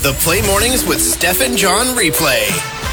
The Play Mornings with Steph and John replay.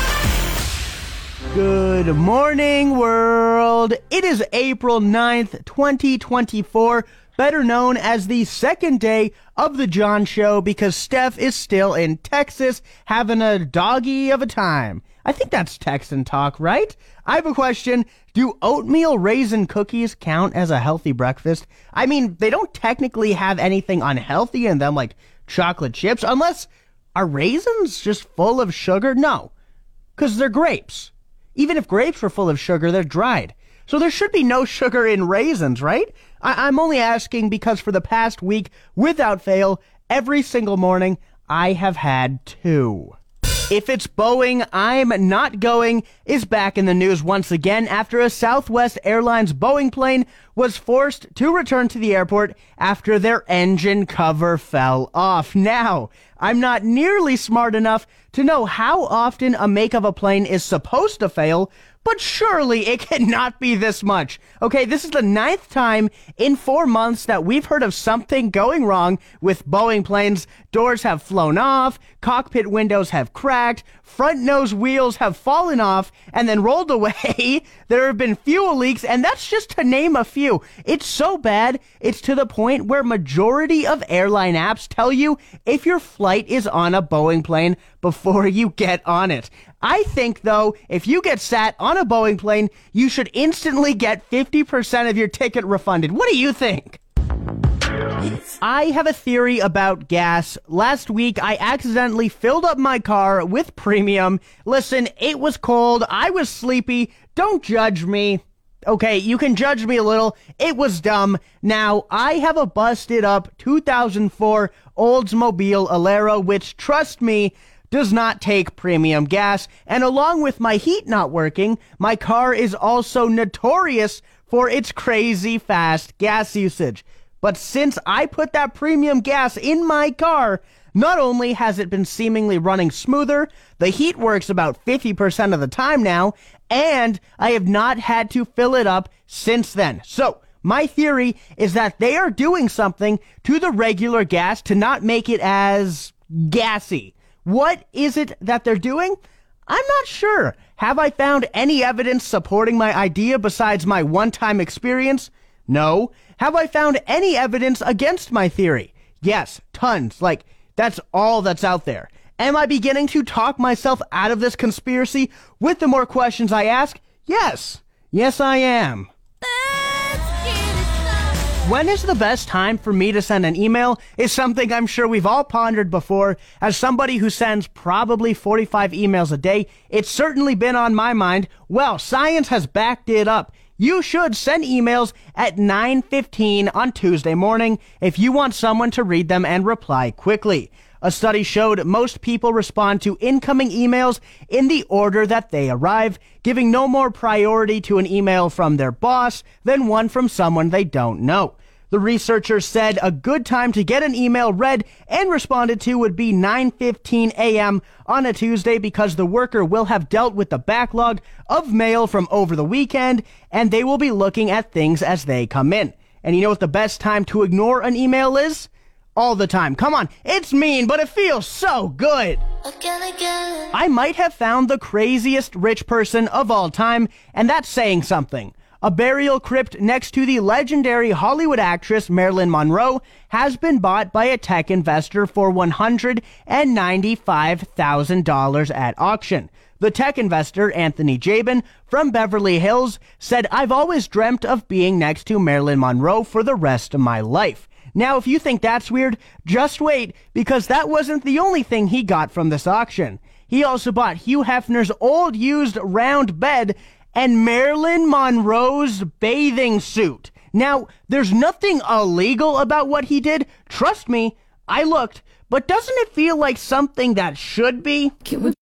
Good morning, world. It is April 9th, 2024, better known as the second day of the John Show because Steph is still in Texas having a doggy of a time. I think that's Texan talk, right? I have a question. Do oatmeal raisin cookies count as a healthy breakfast? I mean, they don't technically have anything unhealthy in them like chocolate chips, unless are raisins just full of sugar? No, because they're grapes. Even if grapes were full of sugar, they're dried. So there should be no sugar in raisins, right? I'm only asking because for the past week, without fail, every single morning, I have had two. If it's Boeing, I'm not going is back in the news once again after a Southwest Airlines Boeing plane was forced to return to the airport after their engine cover fell off. Now, I'm not nearly smart enough to know how often a make of a plane is supposed to fail, but surely it cannot be this much. Okay, this is the 9th time in 4 months that we've heard of something going wrong with Boeing planes. Doors have flown off, cockpit windows have cracked, front nose wheels have fallen off and then rolled away. There have been fuel leaks, and that's just to name a few. It's so bad, it's to the point where majority of airline apps tell you if your flight is on a Boeing plane before you get on it. I think, though, if you get sat on a Boeing plane, you should instantly get 50% of your ticket refunded. What do you think? I have a theory about gas. Last week, I accidentally filled up my car with premium. Listen, it was cold. I was sleepy. Don't judge me. Okay, you can judge me a little. It was dumb. Now, I have a busted up 2004 Oldsmobile Alero, which, trust me, does not take premium gas, and along with my heat not working, my car is also notorious for its crazy fast gas usage. But since I put that premium gas in my car, not only has it been seemingly running smoother, the heat works about 50% of the time now, and I have not had to fill it up since then. So, my theory is that they are doing something to the regular gas to not make it as gassy. What is it that they're doing? I'm not sure. Have I found any evidence supporting my idea besides my one-time experience? No. Have I found any evidence against my theory? Yes, tons. Like, that's all that's out there. Am I beginning to talk myself out of this conspiracy with the more questions I ask? Yes. Yes, I am. When is the best time for me to send an email is something I'm sure we've all pondered before. As somebody who sends probably 45 emails a day, it's certainly been on my mind. Well, science has backed it up. You should send emails at 9:15 on Tuesday morning if you want someone to read them and reply quickly. A study showed most people respond to incoming emails in the order that they arrive, giving no more priority to an email from their boss than one from someone they don't know. The researchers said a good time to get an email read and responded to would be 9:15 a.m. on a Tuesday because the worker will have dealt with the backlog of mail from over the weekend and they will be looking at things as they come in. And you know what the best time to ignore an email is? All the time. Come on, it's mean, but it feels so good. Again. I might have found the craziest rich person of all time, and that's saying something. A burial crypt next to the legendary Hollywood actress Marilyn Monroe has been bought by a tech investor for $195,000 at auction. The tech investor, Anthony Jabin, from Beverly Hills, said, "I've always dreamt of being next to Marilyn Monroe for the rest of my life." Now, if you think that's weird, just wait, because that wasn't the only thing he got from this auction. He also bought Hugh Hefner's old used round bed and Marilyn Monroe's bathing suit. Now, there's nothing illegal about what he did. Trust me, I looked. But doesn't it feel like something that should be?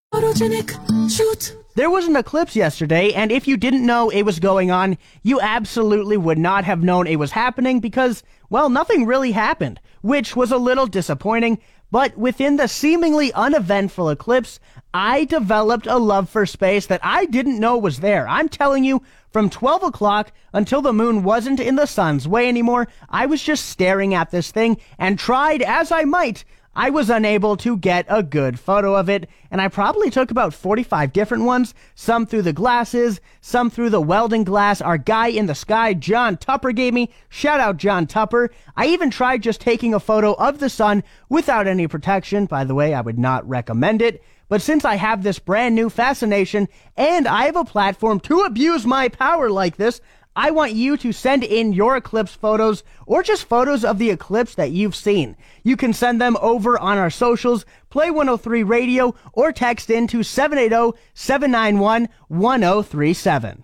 There was an eclipse yesterday, and if you didn't know it was going on, you absolutely would not have known it was happening because, well, nothing really happened, which was a little disappointing. But within the seemingly uneventful eclipse, I developed a love for space that I didn't know was there. I'm telling you, from 12 o'clock until the moon wasn't in the sun's way anymore, I was just staring at this thing and tried as I might, I was unable to get a good photo of it, and I probably took about 45 different ones, some through the glasses, some through the welding glass our guy in the sky, John Tupper, gave me. Shout out John Tupper. I even tried just taking a photo of the sun without any protection. By the way, I would not recommend it. But since I have this brand new fascination and I have a platform to abuse my power like this, I want you to send in your eclipse photos or just photos of the eclipse that you've seen. You can send them over on our socials, Play 103 Radio, or text in to 780-791-1037.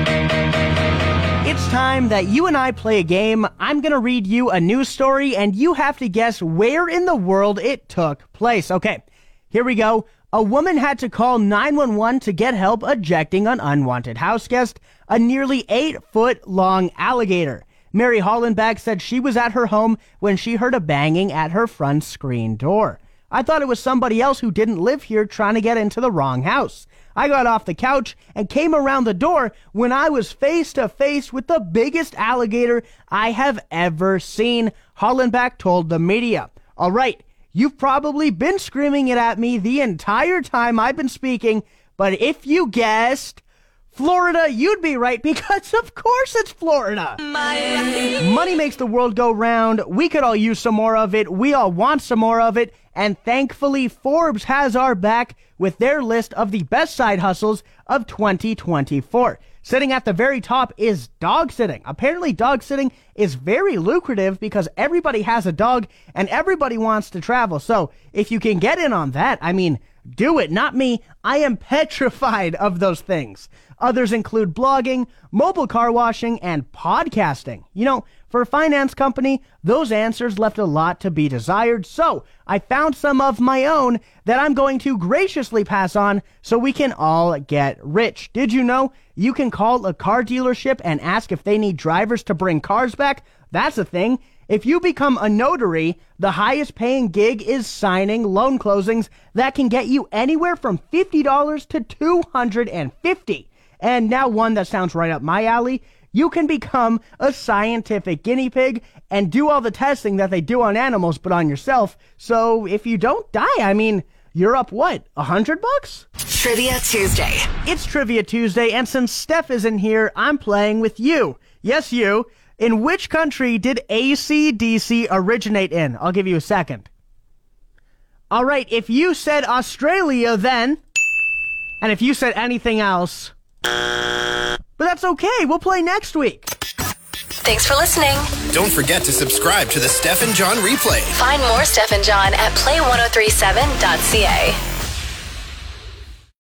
It's time that you and I play a game. I'm going to read you a news story, and you have to guess where in the world it took place. Okay, here we go. A woman had to call 911 to get help ejecting an unwanted house guest, a nearly 8-foot-long alligator. Mary Hollenbach said she was at her home when she heard a banging at her front screen door. I thought it was somebody else who didn't live here trying to get into the wrong house. I got off the couch and came around the door when I was face to face with the biggest alligator I have ever seen, Hollenbach told the media. All right. You've probably been screaming it at me the entire time I've been speaking, but if you guessed Florida, you'd be right, because of course it's Florida. Money makes the world go round. We could all use some more of it. We all want some more of it. And thankfully, Forbes has our back with their list of the best side hustles of 2024. Sitting at the very top is dog sitting. Apparently, dog sitting is very lucrative because everybody has a dog and everybody wants to travel. So if you can get in on that, I mean, do it. Not me. I am petrified of those things. Others include blogging, mobile car washing, and podcasting. You know, for a finance company, those answers left a lot to be desired. So I found some of my own that I'm going to graciously pass on so we can all get rich. Did you know you can call a car dealership and ask if they need drivers to bring cars back? That's a thing. If you become a notary, the highest paying gig is signing loan closings that can get you anywhere from $50 to $250. And now one that sounds right up my alley. You can become a scientific guinea pig and do all the testing that they do on animals, but on yourself. So if you don't die, I mean, you're up what, $100? Trivia Tuesday. It's Trivia Tuesday, and since Steph isn't here, I'm playing with you. Yes, you. In which country did AC/DC originate in? I'll give you a second. All right, if you said Australia, then, and if you said anything else, but that's okay. We'll play next week. Thanks for listening. Don't forget to subscribe to the Steph and John replay. Find more Steph and John at play1037.ca.